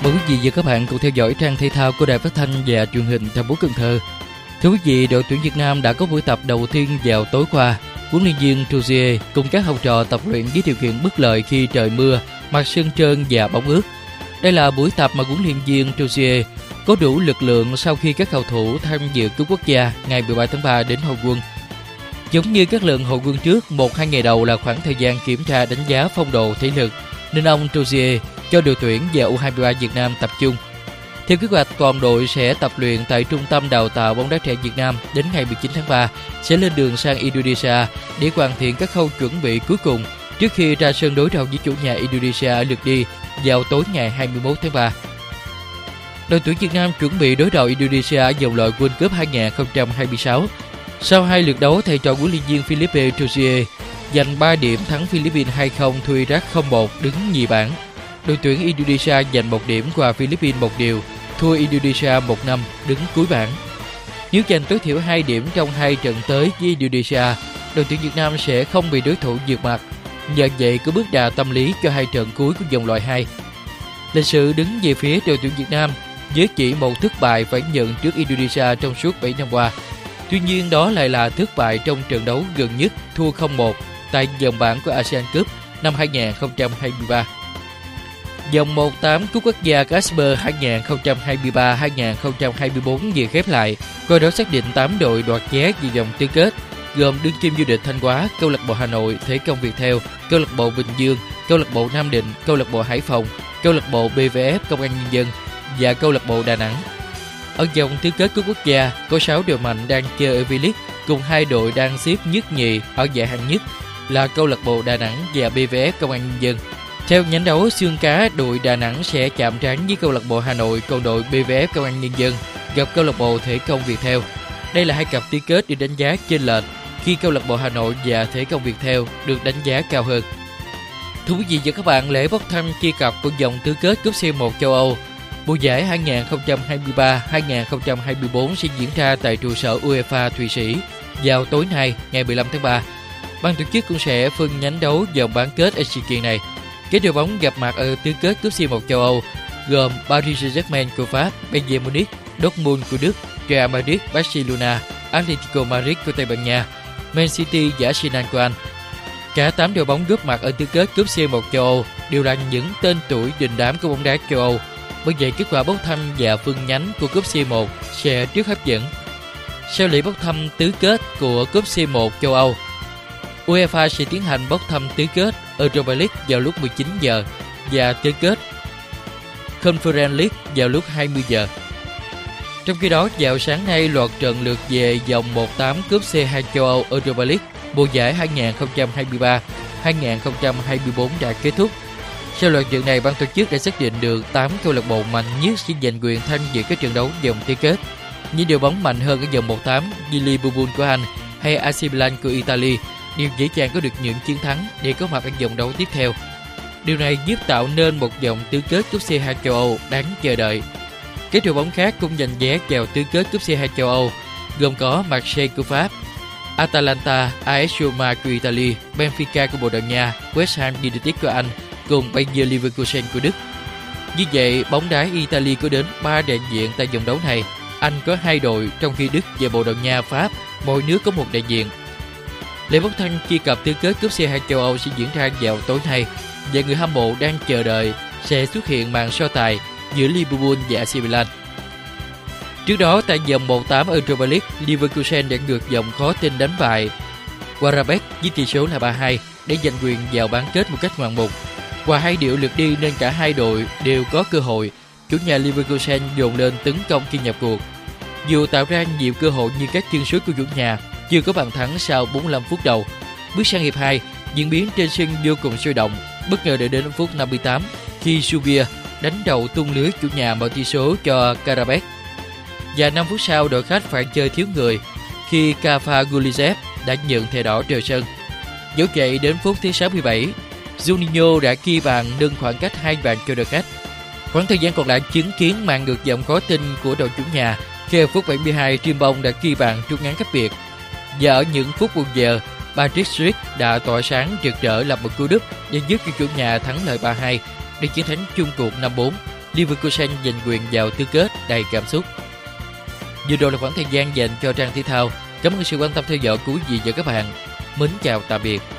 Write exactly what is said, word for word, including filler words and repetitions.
Mời quý vị và các bạn cùng theo dõi trang thể thao của Đài Phát thanh và Truyền hình thành phố Cần Thơ. Thưa quý vị, đội tuyển Việt Nam đã có buổi tập đầu tiên vào tối qua. Huấn luyện viên Trozier cùng các học trò tập luyện với điều kiện bất lợi khi trời mưa, mặt sân trơn và bóng ướt. Đây là buổi tập mà huấn luyện viên Trozier có đủ lực lượng sau khi các cầu thủ tham dự cúp quốc gia ngày mười ba tháng ba đến hội quân. Giống như các lần hội quân trước, một hai ngày đầu là khoảng thời gian kiểm tra đánh giá phong độ thể lực, nên ông Trozier cho đội tuyển và u hai ba Việt Nam tập trung. Theo kế hoạch, toàn đội sẽ tập luyện tại Trung tâm Đào tạo bóng đá trẻ Việt Nam đến ngày mười chín tháng ba, sẽ lên đường sang Indonesia để hoàn thiện các khâu chuẩn bị cuối cùng trước khi ra sân đối đầu với chủ nhà Indonesia ở lượt đi vào tối ngày hai mươi mốt tháng ba. Đội tuyển Việt Nam chuẩn bị đối đầu Indonesia ở vòng loại World Cup hai không hai sáu. Sau hai lượt đấu, thầy trò huấn luyện viên Philippe Trozier giành ba điểm thắng Philippines hai không, thua Iraq không một, đứng nhì bảng. Đội tuyển Indonesia giành một điểm qua Philippines một điều, thua Indonesia một năm, đứng cuối bảng. Nếu giành tối thiểu hai điểm trong hai trận tới với Indonesia, đội tuyển Việt Nam sẽ không bị đối thủ vượt mặt. Nhờ vậy có bước đà tâm lý cho hai trận cuối của vòng loại hai. Lịch sử đứng về phía đội tuyển Việt Nam với chỉ một thất bại phải nhận trước Indonesia trong suốt bảy năm qua. Tuy nhiên đó lại là thất bại trong trận đấu gần nhất, thua không một tại vòng bảng của ASEAN Cup năm hai không hai ba. Vòng một tám cúp quốc gia Casper hai không hai ba hai không hai tư vừa khép lại, qua đó xác định tám đội đoạt vé về vòng tứ kết, gồm đương kim vô địch Thanh Hóa, câu lạc bộ Hà Nội, Thể công Viettel, câu lạc bộ Bình Dương, câu lạc bộ Nam Định, câu lạc bộ Hải Phòng, câu lạc bộ bê vê ép Công an Nhân dân và câu lạc bộ Đà Nẵng. Ở vòng tứ kết cúp quốc gia, có sáu đội mạnh đang chơi ở V-League cùng hai đội đang xếp nhất nhì ở giải hạng nhất là câu lạc bộ Đà Nẵng và bê vê ép Công an Nhân dân. Theo nhánh đấu xương cá, đội Đà Nẵng sẽ chạm trán với câu lạc bộ Hà Nội, còn đội bê vê ép Công an Nhân dân gặp câu lạc bộ Thể công Viettel. Đây là hai cặp tứ kết được đánh giá chênh lệch, khi câu lạc bộ Hà Nội và Thể công Viettel được đánh giá cao hơn. Thưa quý vị và các bạn, lễ bốc thăm chia cặp của vòng tứ kết cúp xê một châu Âu mùa giải hai không hai ba hai không hai tư sẽ diễn ra tại trụ sở UEFA Thụy Sĩ vào tối nay ngày mười lăm tháng ba. Ban tổ chức cũng sẽ phân nhánh đấu vòng bán kết ở sự kiện này. Các đội bóng gặp mặt ở tứ kết cúp xê một châu Âu gồm Paris Saint-Germain của Pháp, Bayern Munich, Dortmund của Đức, Real Madrid, Barcelona, Atletico Madrid của Tây Ban Nha, Man City và Arsenal của Anh. Cả tám đội bóng góp mặt ở tứ kết cúp xê một châu Âu đều là những tên tuổi đình đám của bóng đá châu Âu. Bởi vậy, kết quả bốc thăm và phân nhánh của cúp xê một sẽ rất hấp dẫn. Sau lễ bốc thăm tứ kết của cúp xê một châu Âu, UEFA sẽ tiến hành bốc thăm tứ kết Europa League vào lúc mười chín giờ và tứ kết Conference League vào lúc hai mươi giờ. Trong khi đó, vào sáng nay, loạt trận lượt về vòng một tám cúp xê hai châu Âu Europa League mùa giải hai không hai ba hai không hai tư đã kết thúc. Sau loạt trận này, ban tổ chức đã xác định được tám câu lạc bộ mạnh nhất sẽ giành quyền tham dự các trận đấu vòng tứ kết. Những đội bóng mạnh hơn ở vòng một tám như Liverpool của Anh hay a xê Milan của Italy đều dễ dàng có được những chiến thắng để có mặt ở vòng đấu tiếp theo. Điều này giúp tạo nên một vòng tứ kết cúp xê hai châu Âu đáng chờ đợi. Các đội bóng khác cũng giành vé vào tứ kết cúp xê hai châu Âu, gồm có Marseille của Pháp, Atalanta, a ét Roma của Italy, Benfica của Bồ Đào Nha, West Ham United của Anh cùng Bayer Leverkusen của Đức. Như vậy, bóng đá Italy có đến ba đại diện tại vòng đấu này. Anh có hai đội, trong khi Đức và Bồ Đào Nha, Pháp mỗi nước có một đại diện. Lễ bốc thăm chia cặp tứ kết cúp xê hai châu Âu sẽ diễn ra vào tối nay và người hâm mộ đang chờ đợi sẽ xuất hiện màn so tài giữa Liverpool và a xê Milan. Trước đó, tại vòng một tám Europa League, Leverkusen đã ngược dòng khó tin đánh bại Qarabağ với tỷ số là ba hai để giành quyền vào bán kết một cách ngoạn mục. Qua hai điệu lượt đi nên cả hai đội đều có cơ hội. Chủ nhà Leverkusen dồn lên tấn công khi nhập cuộc. Dù tạo ra nhiều cơ hội như các chân sút của chủ nhà, chưa có bàn thắng sau bốn mươi lăm phút đầu. Bước sang hiệp hai, diễn biến trên sân vô cùng sôi động. Bất ngờ đợi đến phút năm mươi tám khi Subir đánh đầu tung lưới chủ nhà mở tỷ số cho Qarabağ. Và năm phút sau, đội khách phải chơi thiếu người khi Kafa Gulizev đã nhận thẻ đỏ rời sân. Dẫu vậy, đến phút thứ sáu mươi bảy, Juninho đã ghi bàn nâng khoảng cách hai bàn cho đội khách. Khoảng thời gian còn lại chứng kiến màn ngược dòng khó tin của đội chủ nhà khi ở phút bảy mươi hai, Trimbom đã ghi bàn rút ngắn cách biệt. Và ở những phút bù giờ, Patrick Schick đã tỏa sáng rực rỡ lập một cú đúp để giúp cho chủ nhà thắng lợi ba hai để chiến thắng chung cuộc năm bốn. Leverkusen giành quyền vào tứ kết đầy cảm xúc. Vừa rồi là khoảng thời gian dành cho trang thể thao. Cảm ơn sự quan tâm theo dõi của quý vị và các bạn. Mến chào tạm biệt.